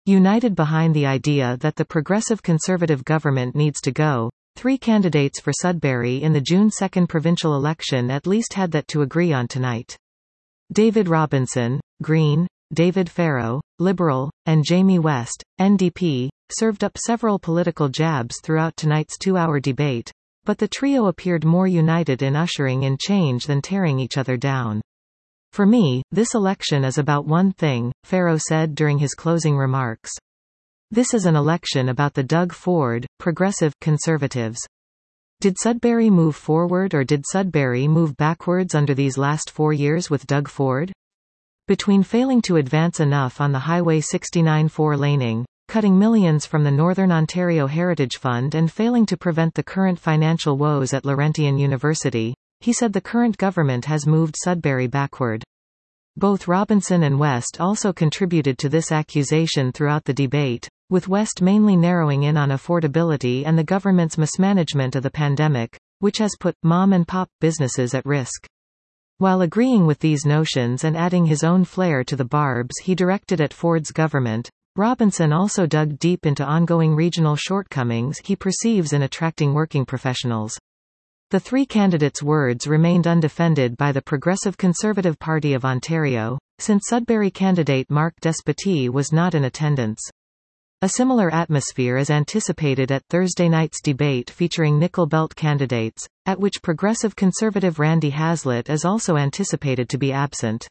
United behind the idea that the Progressive Conservative government needs to go, 3 candidates for Sudbury in the June 2 provincial election at least had that to agree on tonight. David Robinson, Green, David Farrow, Liberal, and Jamie West, NDP, served up several political jabs throughout tonight's 2-hour debate, but the trio appeared more united in ushering in change than tearing each other down. For me, this election is about one thing, Farrow said during his closing remarks. This is an election about the Doug Ford, progressive, Conservatives. Did Sudbury move forward or did Sudbury move backwards under these last 4 years with Doug Ford? Between failing to advance enough on the Highway 69 4-laning, cutting millions from the Northern Ontario Heritage Fund and failing to prevent the current financial woes at Laurentian University, he said the current government has moved Sudbury backward. Both Robinson and West also contributed to this accusation throughout the debate, with West mainly narrowing in on affordability and the government's mismanagement of the pandemic, which has put mom-and-pop businesses at risk. While agreeing with these notions and adding his own flair to the barbs he directed at Ford's government, Robinson also dug deep into ongoing regional shortcomings he perceives in attracting working professionals. The 3 candidates' words remained undefended by the Progressive Conservative Party of Ontario, since Sudbury candidate Mark Despotie was not in attendance. A similar atmosphere is anticipated at Thursday night's debate featuring Nickel Belt candidates, at which Progressive Conservative Randy Hazlitt is also anticipated to be absent.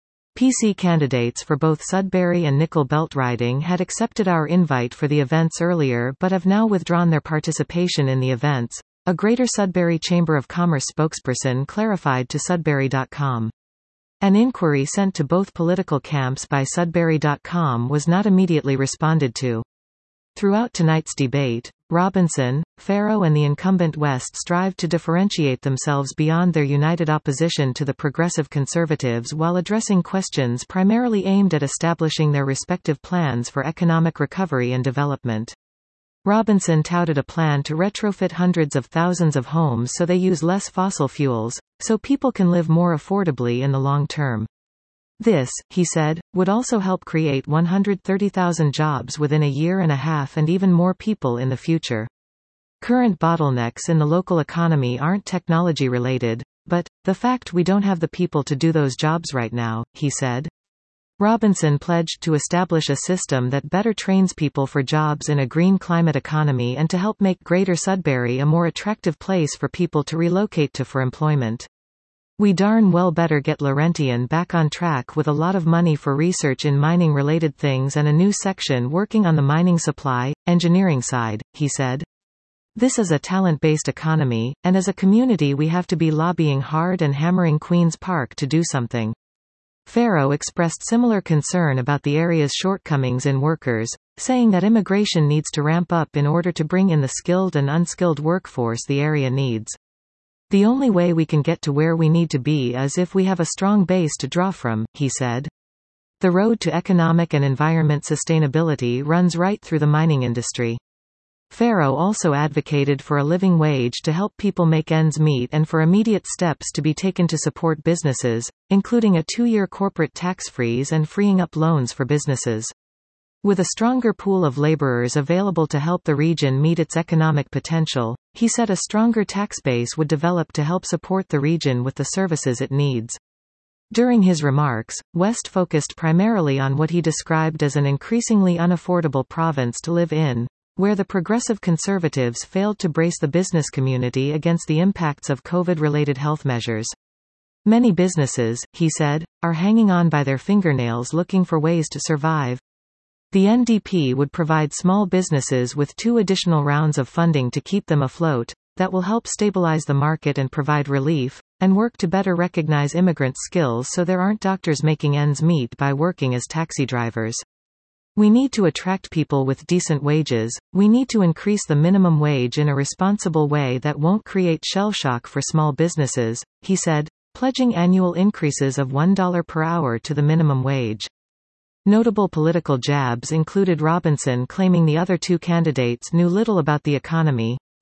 PC candidates for both Sudbury and Nickel Belt riding had accepted our invite for the events earlier but have now withdrawn their participation in the events, a Greater Sudbury Chamber of Commerce spokesperson clarified to Sudbury.com. An inquiry sent to both political camps by Sudbury.com was not immediately responded to. Throughout tonight's debate, Robinson, Farrow and the incumbent West strived to differentiate themselves beyond their united opposition to the Progressive Conservatives while addressing questions primarily aimed at establishing their respective plans for economic recovery and development. Robinson touted a plan to retrofit hundreds of thousands of homes so they use less fossil fuels, so people can live more affordably in the long term. This, he said, would also help create 130,000 jobs within a year and a half and even more people in the future. Current bottlenecks in the local economy aren't technology related, but the fact we don't have the people to do those jobs right now, he said. Robinson pledged to establish a system that better trains people for jobs in a green climate economy and to help make Greater Sudbury a more attractive place for people to relocate to for employment. We darn well better get Laurentian back on track with a lot of money for research in mining-related things and a new section working on the mining supply, engineering side, he said. This is a talent-based economy, and as a community we have to be lobbying hard and hammering Queen's Park to do something. Farrow expressed similar concern about the area's shortcomings in workers, saying that immigration needs to ramp up in order to bring in the skilled and unskilled workforce the area needs. The only way we can get to where we need to be is if we have a strong base to draw from, he said. The road to economic and environment sustainability runs right through the mining industry. Farrow also advocated for a living wage to help people make ends meet and for immediate steps to be taken to support businesses, including a 2-year corporate tax freeze and freeing up loans for businesses. With a stronger pool of laborers available to help the region meet its economic potential, he said a stronger tax base would develop to help support the region with the services it needs. During his remarks, West focused primarily on what he described as an increasingly unaffordable province to live in, where the Progressive Conservatives failed to brace the business community against the impacts of COVID-related health measures. Many businesses, he said, are hanging on by their fingernails looking for ways to survive. The NDP would provide small businesses with 2 additional rounds of funding to keep them afloat, that will help stabilize the market and provide relief, and work to better recognize immigrant skills so there aren't doctors making ends meet by working as taxi drivers. We need to attract people with decent wages, we need to increase the minimum wage in a responsible way that won't create shell shock for small businesses, he said, pledging annual increases of $1 per hour to the minimum wage. Notable political jabs included Robinson claiming the other 2 candidates knew little about the economy,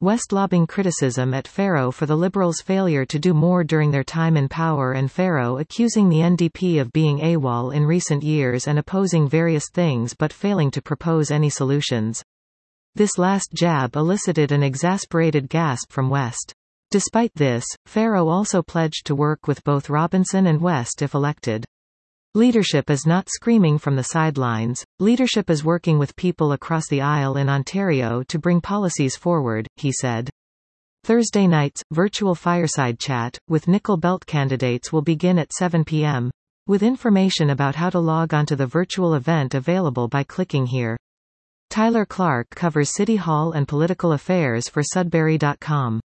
West lobbing criticism at Farrow for the Liberals' failure to do more during their time in power, and Farrow accusing the NDP of being AWOL in recent years and opposing various things but failing to propose any solutions. This last jab elicited an exasperated gasp from West. Despite this, Farrow also pledged to work with both Robinson and West if elected. Leadership is not screaming from the sidelines. Leadership is working with people across the aisle in Ontario to bring policies forward, he said. Thursday night's virtual fireside chat with Nickel Belt candidates will begin at 7 p.m. with information about how to log onto the virtual event available by clicking here. Tyler Clark covers City Hall and political affairs for Sudbury.com.